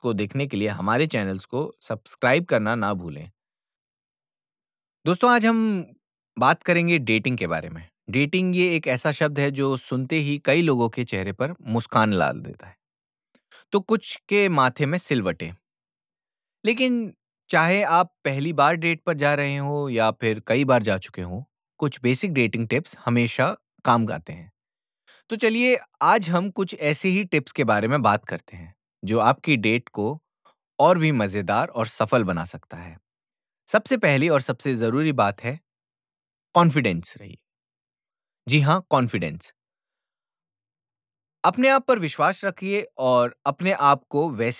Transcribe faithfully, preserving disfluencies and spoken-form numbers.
को देखने के लिए हमारे चैनल्स को सब्सक्राइब करना ना भूलें। दोस्तों, आज हम बात करेंगे डेटिंग के बारे में। डेटिंग ये एक ऐसा शब्द है जो सुनते ही कई लोगों के चेहरे पर मुस्कान ला देता है, तो कुछ के माथे में सिलवटें। लेकिन चाहे आप पहली बार डेट पर जा रहे हो या फिर कई बार जा चुके हो, कुछ बेसिक डेटिंग टिप्स हमेशा काम आते हैं। तो चलिए, आज हम कुछ ऐसे ही टिप्स के बारे में बात करते हैं, जो आपकी डेट को और भी मज़ेदार और सफल बना सकता है। सबसे पहली और सबसे ज़रूरी बात है, कॉन्फिडेंस रहिए। जी हाँ, कॉन्फिडेंस। अपने आप पर विश्वास रखिए और अपने आप को वैसे